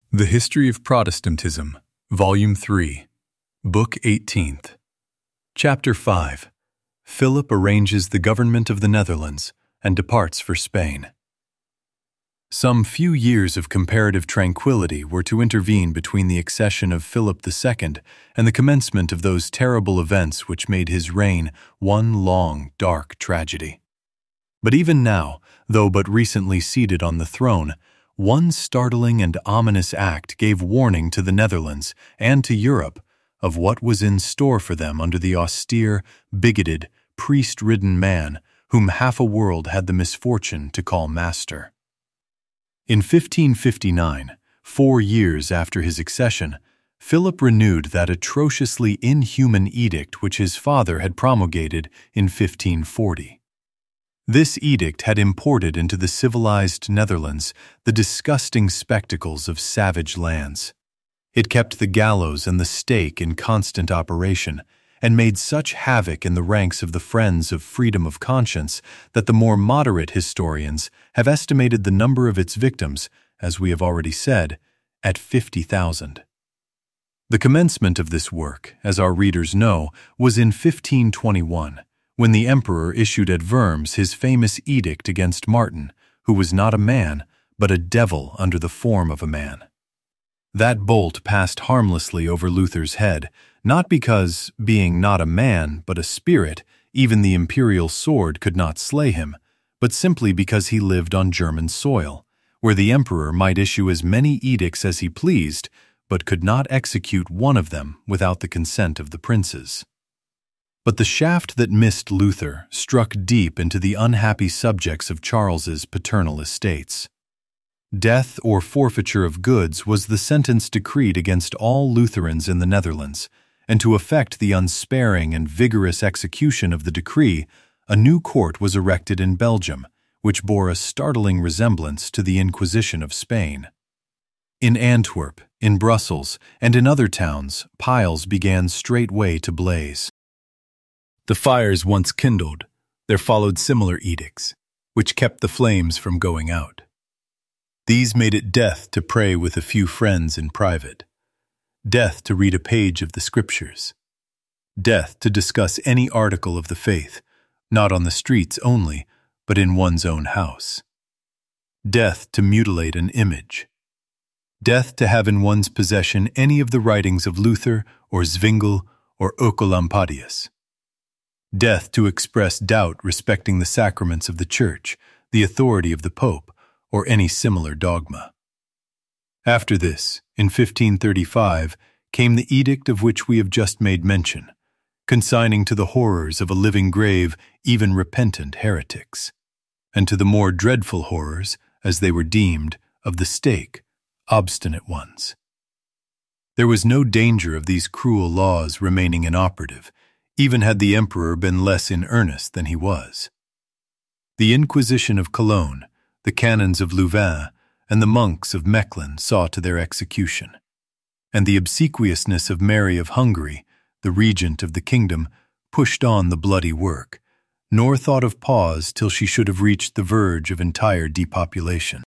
The History of Protestantism, Volume 3, Book 18th. Chapter 5. Philip arranges the government of the Netherlands and departs for Spain. Some few years of comparative tranquility were to intervene between the accession of Philip II and the commencement of those terrible events which made his reign one long, dark tragedy. But even now, though but recently seated on the throne, one startling and ominous act gave warning to the Netherlands and to Europe of what was in store for them under the austere, bigoted, priest-ridden man whom half a world had the misfortune to call master. In 1559, 4 years after his accession, Philip renewed that atrociously inhuman edict which his father had promulgated in 1540. This edict had imported into the civilized Netherlands the disgusting spectacles of savage lands. It kept the gallows and the stake in constant operation, and made such havoc in the ranks of the friends of freedom of conscience that the more moderate historians have estimated the number of its victims, as we have already said, at 50,000. The commencement of this work, as our readers know, was in 1521. When the emperor issued at Worms his famous edict against Martin, who was not a man, but a devil under the form of a man. That bolt passed harmlessly over Luther's head, not because, being not a man, but a spirit, even the imperial sword could not slay him, but simply because he lived on German soil, where the emperor might issue as many edicts as he pleased, but could not execute one of them without the consent of the princes. But the shaft that missed Luther struck deep into the unhappy subjects of Charles's paternal estates. Death or forfeiture of goods was the sentence decreed against all Lutherans in the Netherlands, and to effect the unsparing and vigorous execution of the decree, a new court was erected in Belgium, which bore a startling resemblance to the Inquisition of Spain. In Antwerp, in Brussels, and in other towns, piles began straightway to blaze. The fires once kindled, there followed similar edicts, which kept the flames from going out. These made it death to pray with a few friends in private, death to read a page of the Scriptures, death to discuss any article of the faith, not on the streets only, but in one's own house, death to mutilate an image, death to have in one's possession any of the writings of Luther or Zwingli or Oecolampadius, death to express doubt respecting the sacraments of the Church, the authority of the Pope, or any similar dogma. After this, in 1535, came the edict of which we have just made mention, consigning to the horrors of a living grave even repentant heretics, and to the more dreadful horrors, as they were deemed, of the stake, obstinate ones. There was no danger of these cruel laws remaining inoperative, even had the emperor been less in earnest than he was. The Inquisition of Cologne, the canons of Louvain, and the monks of Mechlin saw to their execution, and the obsequiousness of Mary of Hungary, the regent of the kingdom, pushed on the bloody work, nor thought of pause till she should have reached the verge of entire depopulation.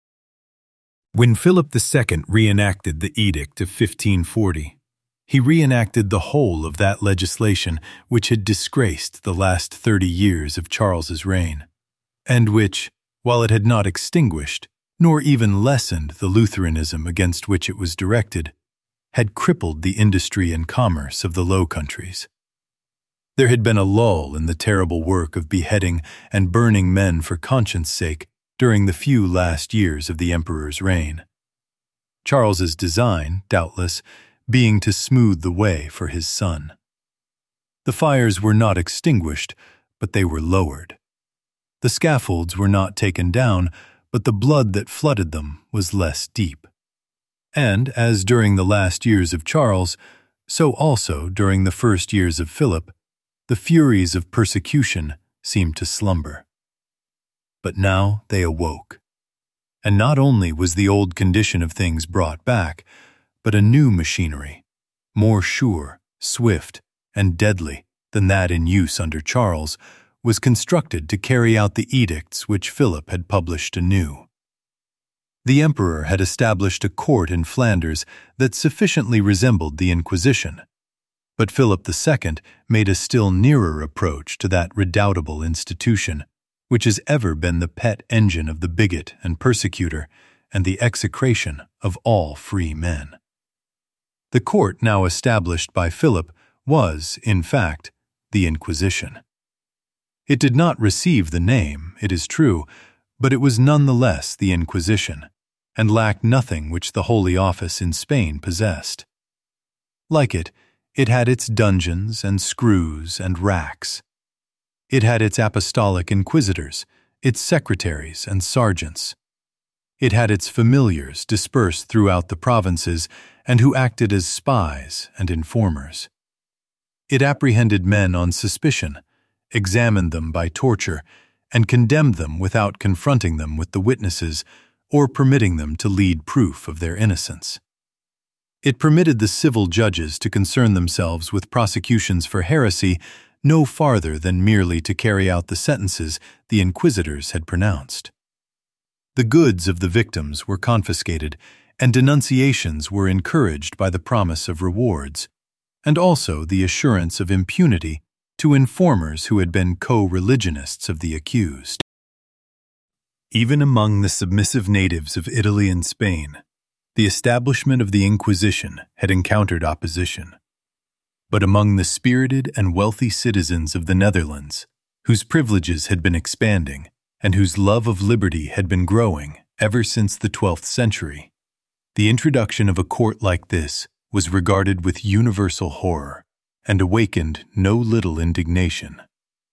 When Philip II reenacted the Edict of 1540, he reenacted the whole of that legislation which had disgraced the last 30 years of Charles's reign, and which, while it had not extinguished, nor even lessened the Lutheranism against which it was directed, had crippled the industry and commerce of the Low Countries. There had been a lull in the terrible work of beheading and burning men for conscience' sake during the few last years of the emperor's reign. Charles's design, doubtless, being to smooth the way for his son. The fires were not extinguished, but they were lowered. The scaffolds were not taken down, but the blood that flooded them was less deep. And, as during the last years of Charles, so also during the first years of Philip, the furies of persecution seemed to slumber. But now they awoke. And not only was the old condition of things brought back, but a new machinery, more sure, swift, and deadly than that in use under Charles, was constructed to carry out the edicts which Philip had published anew. The emperor had established a court in Flanders that sufficiently resembled the Inquisition, but Philip II made a still nearer approach to that redoubtable institution, which has ever been the pet engine of the bigot and persecutor and the execration of all free men. The court now established by Philip was, in fact, the Inquisition. It did not receive the name, it is true, but it was nonetheless the Inquisition, and lacked nothing which the Holy Office in Spain possessed. Like it had its dungeons and screws and racks. It had its apostolic inquisitors, its secretaries and sergeants. It had its familiars dispersed throughout the provinces and who acted as spies and informers. It apprehended men on suspicion, examined them by torture, and condemned them without confronting them with the witnesses or permitting them to lead proof of their innocence. It permitted the civil judges to concern themselves with prosecutions for heresy no farther than merely to carry out the sentences the inquisitors had pronounced. The goods of the victims were confiscated, and denunciations were encouraged by the promise of rewards, and also the assurance of impunity to informers who had been co-religionists of the accused. Even among the submissive natives of Italy and Spain, the establishment of the Inquisition had encountered opposition. But among the spirited and wealthy citizens of the Netherlands, whose privileges had been expanding and whose love of liberty had been growing ever since the 12th century, the introduction of a court like this was regarded with universal horror and awakened no little indignation.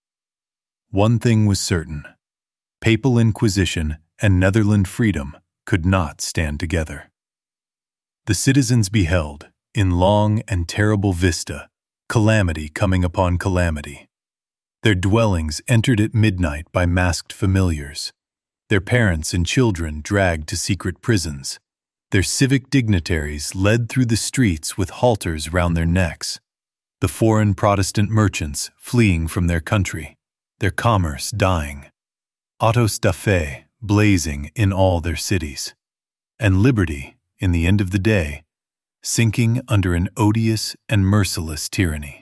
One thing was certain: Papal Inquisition and Netherland freedom could not stand together. The citizens beheld, in long and terrible vista, calamity coming upon calamity. Their dwellings entered at midnight by masked familiars, their parents and children dragged to secret prisons, their civic dignitaries led through the streets with halters round their necks, the foreign Protestant merchants fleeing from their country, their commerce dying, autos da fe blazing in all their cities, and liberty, in the end of the day, sinking under an odious and merciless tyranny.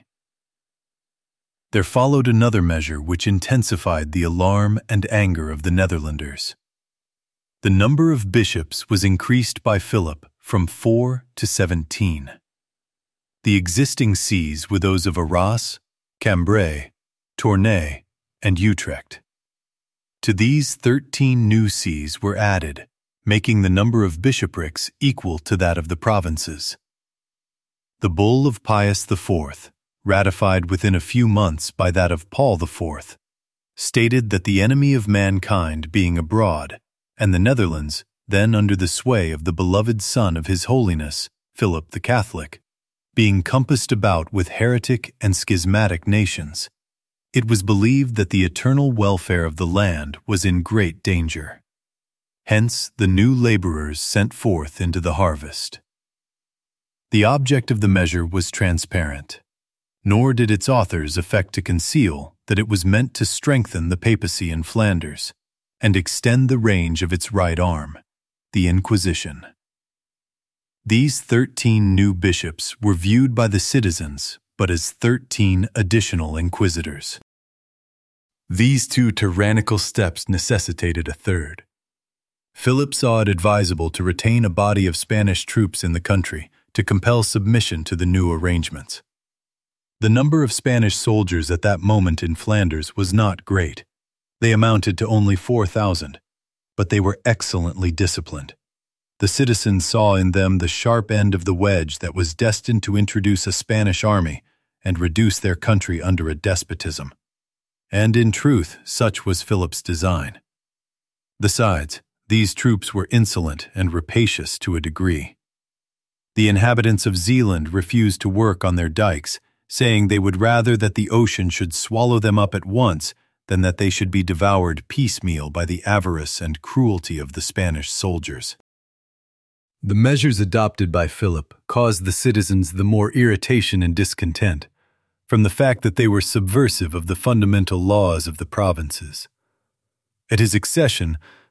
There followed another measure which intensified the alarm and anger of the Netherlanders. The number of bishops was increased by Philip from 4 to 17. The existing sees were those of Arras, Cambrai, Tournai, and Utrecht. To these 13 new sees were added, making the number of bishoprics equal to that of the provinces. The bull of Pius IV, ratified within a few months by that of Paul IV, stated that the enemy of mankind being abroad, and the Netherlands then under the sway of the beloved son of His Holiness, Philip the Catholic, being compassed about with heretic and schismatic nations, it was believed that the eternal welfare of the land was in great danger. Hence the new laborers sent forth into the harvest. The object of the measure was transparent, nor did its authors affect to conceal that it was meant to strengthen the papacy in Flanders and extend the range of its right arm, the Inquisition. These 13 new bishops were viewed by the citizens but as 13 additional inquisitors. These two tyrannical steps necessitated a third. Philip saw it advisable to retain a body of Spanish troops in the country to compel submission to the new arrangements. The number of Spanish soldiers at that moment in Flanders was not great. They amounted to only 4,000, but they were excellently disciplined. The citizens saw in them the sharp end of the wedge that was destined to introduce a Spanish army and reduce their country under a despotism. And in truth, such was Philip's design. Besides, these troops were insolent and rapacious to a degree. The inhabitants of Zeeland refused to work on their dikes, saying they would rather that the ocean should swallow them up at once than that they should be devoured piecemeal by the avarice and cruelty of the Spanish soldiers. The measures adopted by Philip caused the citizens the more irritation and discontent, from the fact that they were subversive of the fundamental laws of the provinces. At his accession,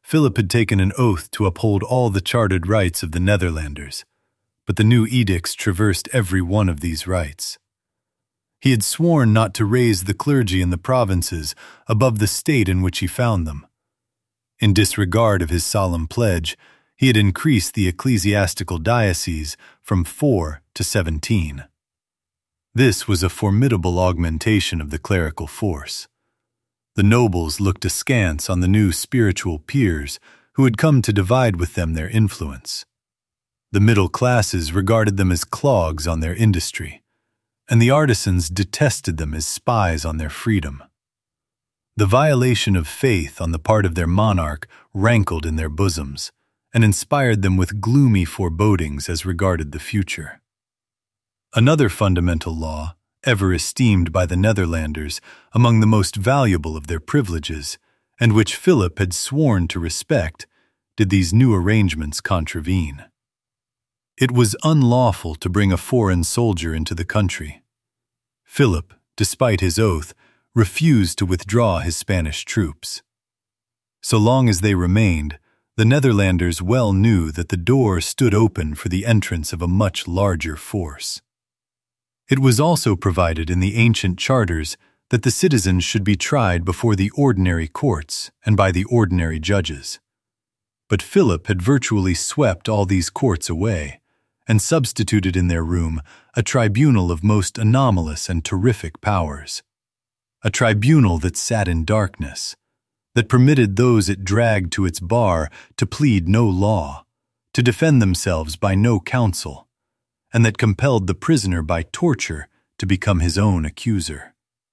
Philip had taken an oath to uphold all the chartered rights of the Netherlanders, but the new edicts traversed every one of these rights. He had sworn not to raise the clergy in the provinces above the state in which he found them. In disregard of his solemn pledge, he had increased the ecclesiastical dioceses from 4 to 17. This was a formidable augmentation of the clerical force. The nobles looked askance on the new spiritual peers who had come to divide with them their influence. The middle classes regarded them as clogs on their industry, and the artisans detested them as spies on their freedom. The violation of faith on the part of their monarch rankled in their bosoms and inspired them with gloomy forebodings as regarded the future. Another fundamental law, ever esteemed by the Netherlanders among the most valuable of their privileges, and which Philip had sworn to respect, did these new arrangements contravene. It was unlawful to bring a foreign soldier into the country. Philip, despite his oath, refused to withdraw his Spanish troops. So long as they remained, the Netherlanders well knew that the door stood open for the entrance of a much larger force. It was also provided in the ancient charters that the citizens should be tried before the ordinary courts and by the ordinary judges. But Philip had virtually swept all these courts away and substituted in their room a tribunal of most anomalous and terrific powers. A tribunal that sat in darkness, that permitted those it dragged to its bar to plead no law, to defend themselves by no counsel, and that compelled the prisoner by torture to become his own accuser.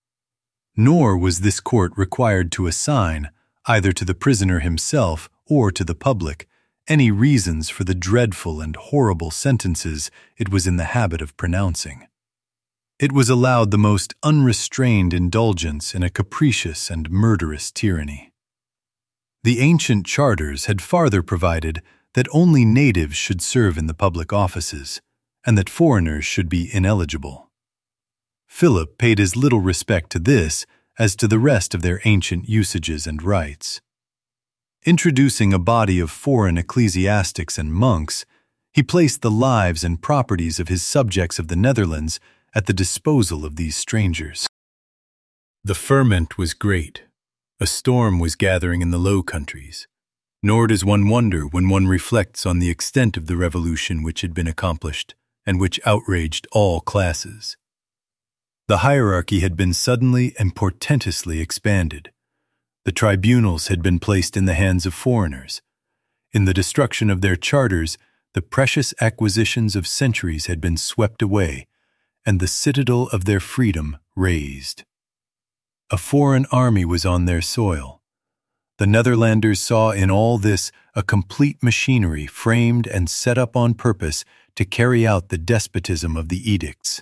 Nor was this court required to assign, either to the prisoner himself or to the public, any reasons for the dreadful and horrible sentences it was in the habit of pronouncing. It was allowed the most unrestrained indulgence in a capricious and murderous tyranny. The ancient charters had farther provided that only natives should serve in the public offices, and that foreigners should be ineligible. Philip paid as little respect to this as to the rest of their ancient usages and rites. Introducing a body of foreign ecclesiastics and monks, he placed the lives and properties of his subjects of the Netherlands at the disposal of these strangers. The ferment was great. A storm was gathering in the Low Countries, nor does one wonder when one reflects on the extent of the revolution which had been accomplished and which outraged all classes. The hierarchy had been suddenly and portentously expanded. The tribunals had been placed in the hands of foreigners. In the destruction of their charters, the precious acquisitions of centuries had been swept away, and the citadel of their freedom razed. A foreign army was on their soil. The Netherlanders saw in all this a complete machinery framed and set up on purpose to carry out the despotism of the edicts.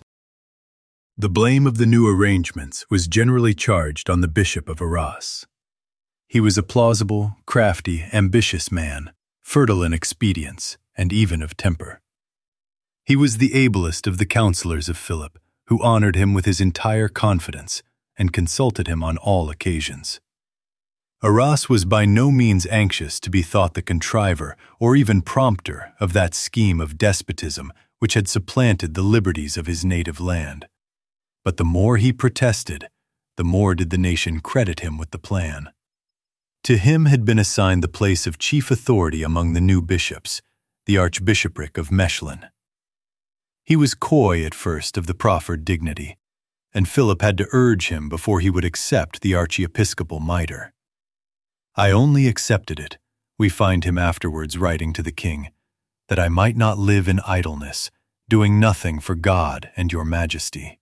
The blame of the new arrangements was generally charged on the Bishop of Arras. He was a plausible, crafty, ambitious man, fertile in expedients, and even of temper. He was the ablest of the counselors of Philip, who honored him with his entire confidence and consulted him on all occasions. Arras was by no means anxious to be thought the contriver or even prompter of that scheme of despotism which had supplanted the liberties of his native land. But the more he protested, the more did the nation credit him with the plan. To him had been assigned the place of chief authority among the new bishops, the Archbishopric of Mechlin. He was coy at first of the proffered dignity, and Philip had to urge him before he would accept the archiepiscopal mitre. "I only accepted it," we find him afterwards writing to the king, "that I might not live in idleness, doing nothing for God and your majesty."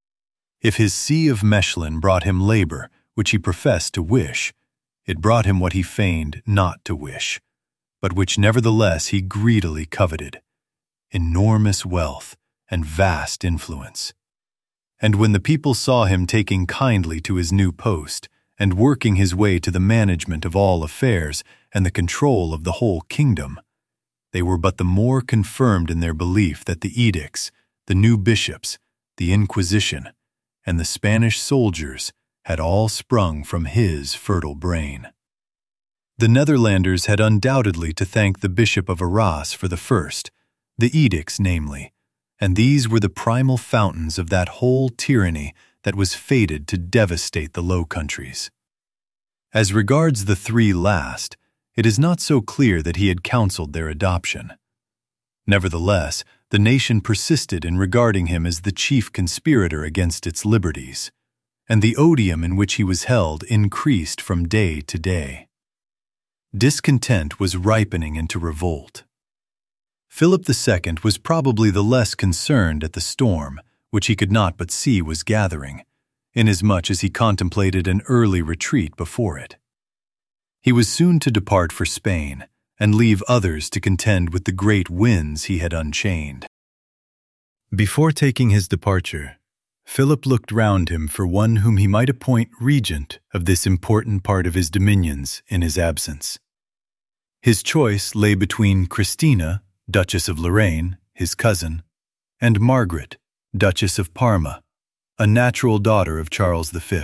If his see of Mechlin brought him labor, which he professed to wish, it brought him what he feigned not to wish, but which nevertheless he greedily coveted: enormous wealth and vast influence. And when the people saw him taking kindly to his new post, and working his way to the management of all affairs and the control of the whole kingdom, they were but the more confirmed in their belief that the edicts, the new bishops, the Inquisition, and the Spanish soldiers had all sprung from his fertile brain. The Netherlanders had undoubtedly to thank the Bishop of Arras for the first, the edicts namely, and these were the primal fountains of that whole tyranny that was fated to devastate the Low Countries. As regards the three last, it is not so clear that he had counseled their adoption. Nevertheless, the nation persisted in regarding him as the chief conspirator against its liberties, and the odium in which he was held increased from day to day. Discontent was ripening into revolt. Philip II was probably the less concerned at the storm, which he could not but see was gathering, inasmuch as he contemplated an early retreat before it. He was soon to depart for Spain, and leave others to contend with the great winds he had unchained. Before taking his departure, Philip looked round him for one whom he might appoint regent of this important part of his dominions in his absence. His choice lay between Christina, Duchess of Lorraine, his cousin, and Margaret, Duchess of Parma, a natural daughter of Charles V.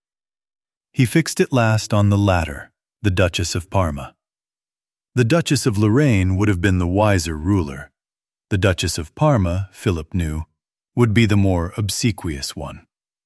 He fixed at last on the latter, the Duchess of Parma. The Duchess of Lorraine would have been the wiser ruler. The Duchess of Parma, Philip knew, would be the more obsequious one.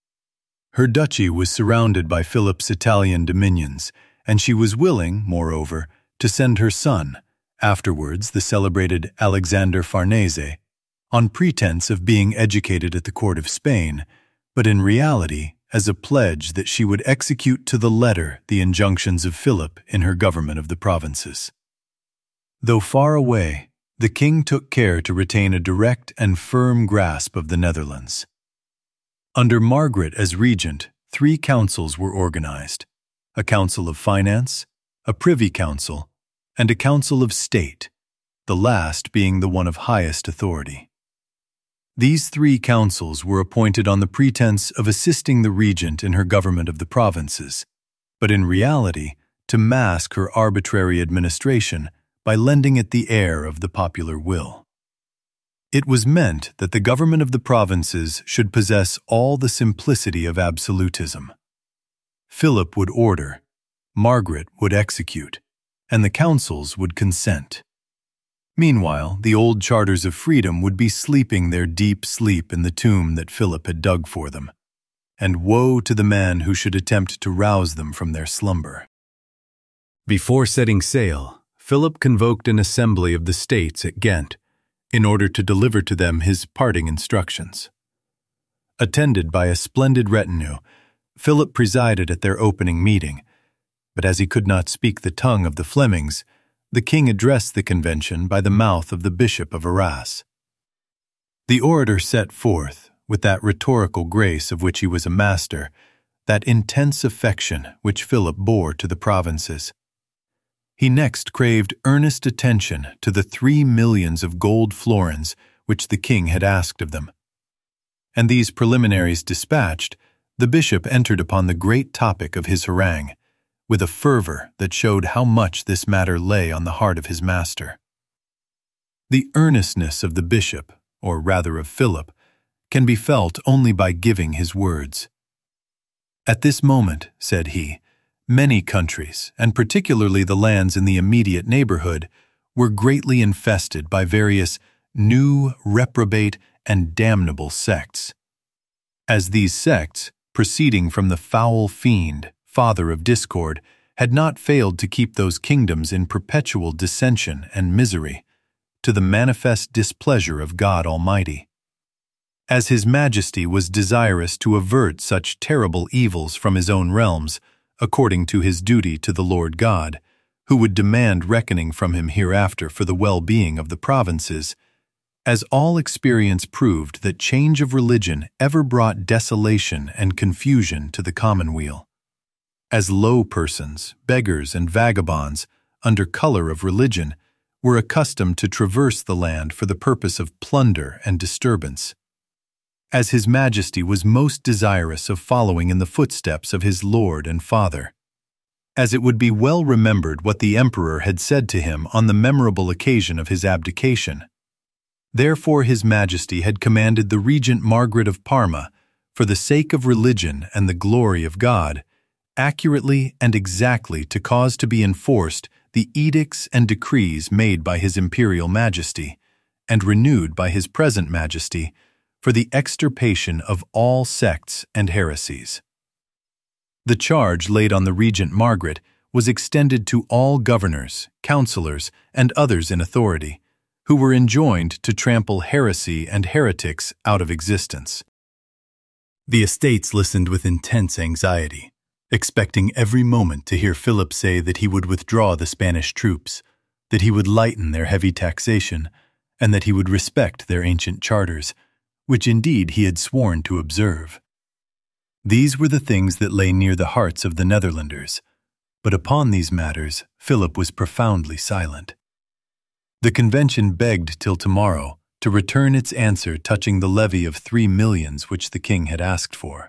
Her duchy was surrounded by Philip's Italian dominions, and she was willing, moreover, to send her son, afterwards the celebrated Alexander Farnese, on pretense of being educated at the court of Spain, but in reality as a pledge that she would execute to the letter the injunctions of Philip in her government of the provinces. Though far away, the king took care to retain a direct and firm grasp of the Netherlands. Under Margaret as regent, 3 councils were organized: a council of finance, a privy council, and a council of state, the last being the one of highest authority. These 3 councils were appointed on the pretense of assisting the regent in her government of the provinces, but in reality to mask her arbitrary administration by lending it the air of the popular will. It was meant that the government of the provinces should possess all the simplicity of absolutism. Philip would order, Margaret would execute, and the councils would consent. Meanwhile, the old charters of freedom would be sleeping their deep sleep in the tomb that Philip had dug for them, and woe to the man who should attempt to rouse them from their slumber. Before setting sail, Philip convoked an assembly of the states at Ghent, in order to deliver to them his parting instructions. Attended by a splendid retinue, Philip presided at their opening meeting, but as he could not speak the tongue of the Flemings, the king addressed the convention by the mouth of the Bishop of Arras. The orator set forth, with that rhetorical grace of which he was a master, that intense affection which Philip bore to the provinces. He next craved earnest attention to the 3 millions of gold florins which the king had asked of them. And these preliminaries dispatched, the bishop entered upon the great topic of his harangue, with a fervor that showed how much this matter lay on the heart of his master. The earnestness of the bishop, or rather of Philip, can be felt only by giving his words. At this moment, said he, many countries, and particularly the lands in the immediate neighborhood, were greatly infested by various new, reprobate, and damnable sects. As these sects, proceeding from the foul fiend, father of discord, had not failed to keep those kingdoms in perpetual dissension and misery, to the manifest displeasure of God Almighty. As His Majesty was desirous to avert such terrible evils from His own realms, according to His duty to the Lord God, who would demand reckoning from Him hereafter for the well-being of the provinces, as all experience proved that change of religion ever brought desolation and confusion to the commonweal. As low persons, beggars, and vagabonds, under color of religion, were accustomed to traverse the land for the purpose of plunder and disturbance. As His Majesty was most desirous of following in the footsteps of his Lord and Father. As it would be well remembered what the Emperor had said to him on the memorable occasion of his abdication. Therefore His Majesty had commanded the Regent Margaret of Parma, for the sake of religion and the glory of God, accurately and exactly to cause to be enforced the edicts and decrees made by His Imperial Majesty, and renewed by His present Majesty, for the extirpation of all sects and heresies. The charge laid on the Regent Margaret was extended to all governors, councillors, and others in authority, who were enjoined to trample heresy and heretics out of existence. The estates listened with intense anxiety, expecting every moment to hear Philip say that he would withdraw the Spanish troops, that he would lighten their heavy taxation, and that he would respect their ancient charters, which indeed he had sworn to observe. These were the things that lay near the hearts of the Netherlanders, but upon these matters Philip was profoundly silent. The convention begged till tomorrow to return its answer touching the levy of 3 millions which the king had asked for.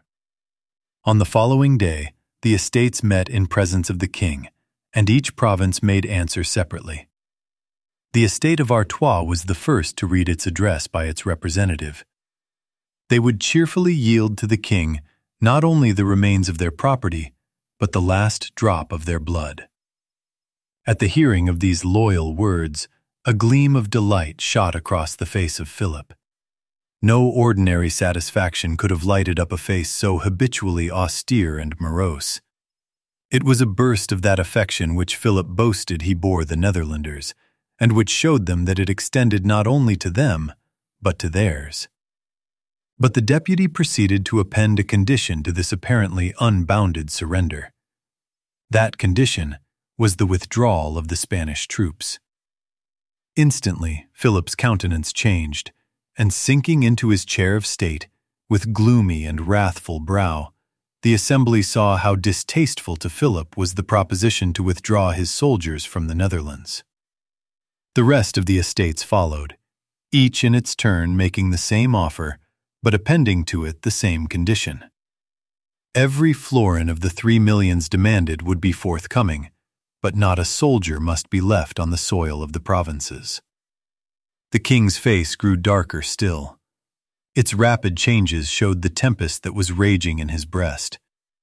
On the following day, the estates met in presence of the king, and each province made answer separately. The estate of Artois was the first to read its address by its representative. They would cheerfully yield to the king not only the remains of their property, but the last drop of their blood. At the hearing of these loyal words, a gleam of delight shot across the face of Philip. No ordinary satisfaction could have lighted up a face so habitually austere and morose. It was a burst of that affection which Philip boasted he bore the Netherlanders, and which showed them that it extended not only to them, but to theirs. But the deputy proceeded to append a condition to this apparently unbounded surrender. That condition was the withdrawal of the Spanish troops. Instantly, Philip's countenance changed, and sinking into his chair of state, with gloomy and wrathful brow, the assembly saw how distasteful to Philip was the proposition to withdraw his soldiers from the Netherlands. The rest of the estates followed, each in its turn making the same offer, but appending to it the same condition. Every florin of the 3 millions demanded would be forthcoming, but not a soldier must be left on the soil of the provinces. The king's face grew darker still. Its rapid changes showed the tempest that was raging in his breast.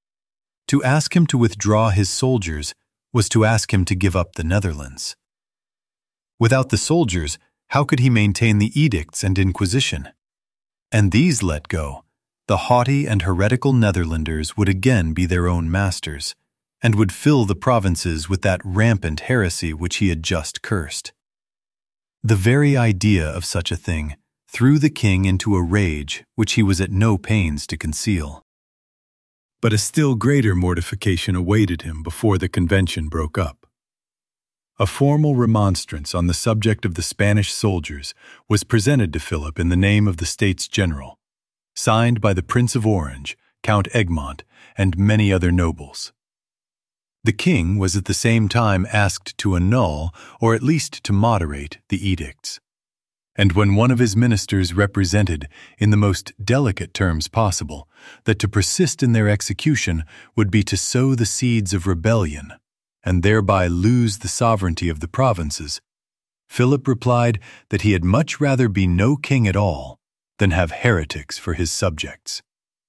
To ask him to withdraw his soldiers was to ask him to give up the Netherlands. Without the soldiers, how could he maintain the edicts and inquisition? And these let go, the haughty and heretical Netherlanders would again be their own masters, and would fill the provinces with that rampant heresy which he had just cursed. The very idea of such a thing threw the king into a rage which he was at no pains to conceal. But a still greater mortification awaited him before the convention broke up. A formal remonstrance on the subject of the Spanish soldiers was presented to Philip in the name of the States General, signed by the Prince of Orange, Count Egmont, and many other nobles. The king was at the same time asked to annul, or at least to moderate, the edicts. And when one of his ministers represented, in the most delicate terms possible, that to persist in their execution would be to sow the seeds of rebellion, and thereby lose the sovereignty of the provinces, Philip replied that he had much rather be no king at all than have heretics for his subjects.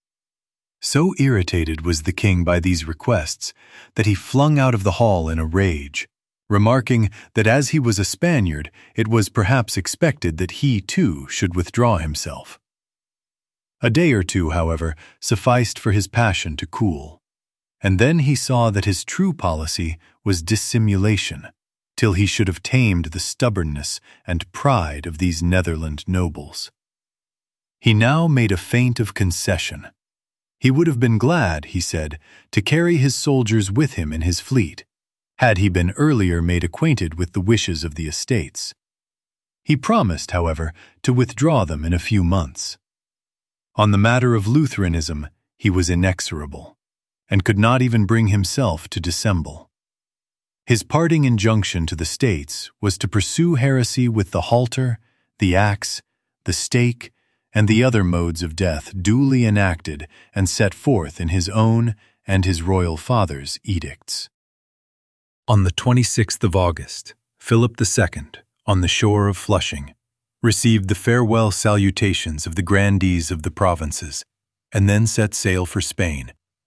So irritated was the king by these requests that he flung out of the hall in a rage, remarking that as he was a Spaniard, it was perhaps expected that he, too, should withdraw himself. A day or two, however, sufficed for his passion to cool, and then he saw that his true policy was dissimulation, till he should have tamed the stubbornness and pride of these Netherland nobles. He now made a feint of concession. He would have been glad, he said, to carry his soldiers with him in his fleet, had he been earlier made acquainted with the wishes of the estates. He promised, however, to withdraw them in a few months. On the matter of Lutheranism, he was inexorable, and could not even bring himself to dissemble. His parting injunction to the states was to pursue heresy with the halter, the axe, the stake, and the other modes of death duly enacted and set forth in his own and his royal father's edicts. On the 26th of August, Philip II, on the shore of Flushing, received the farewell salutations of the grandees of the provinces, and then set sail for Spain,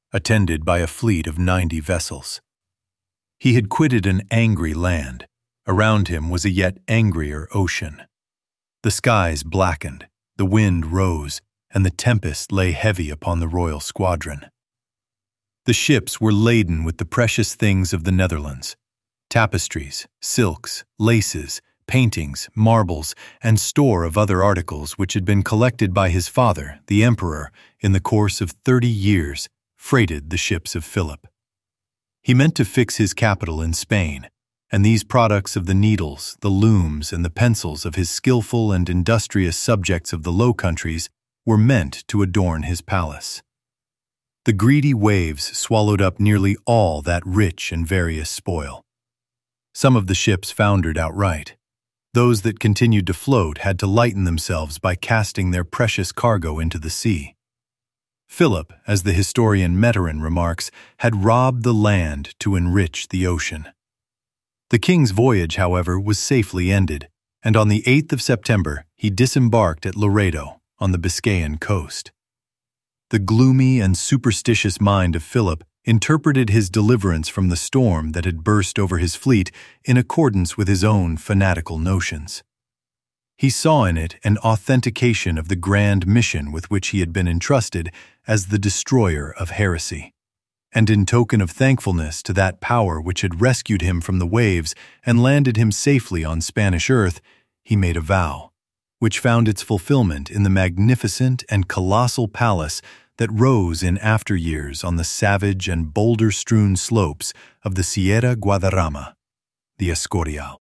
attended by a fleet of 90 vessels. He had quitted an angry land. Around him was a yet angrier ocean. The skies blackened, the wind rose, and the tempest lay heavy upon the royal squadron. The ships were laden with the precious things of the Netherlands: tapestries, silks, laces, paintings, marbles, and store of other articles which had been collected by his father, the emperor, in the course of 30 years, freighted the ships of Philip. He meant to fix his capital in Spain, and these products of the needles, the looms, and the pencils of his skillful and industrious subjects of the Low Countries were meant to adorn his palace. The greedy waves swallowed up nearly all that rich and various spoil. Some of the ships foundered outright. Those that continued to float had to lighten themselves by casting their precious cargo into the sea. Philip, as the historian Meteran remarks, had robbed the land to enrich the ocean. The king's voyage, however, was safely ended, and on the 8th of September he disembarked at Laredo, on the Biscayan coast. The gloomy and superstitious mind of Philip interpreted his deliverance from the storm that had burst over his fleet in accordance with his own fanatical notions. He saw in it an authentication of the grand mission with which he had been entrusted as the destroyer of heresy. And in token of thankfulness to that power which had rescued him from the waves and landed him safely on Spanish earth, he made a vow, which found its fulfillment in the magnificent and colossal palace that rose in after years on the savage and boulder-strewn slopes of the Sierra Guadarrama, the Escorial.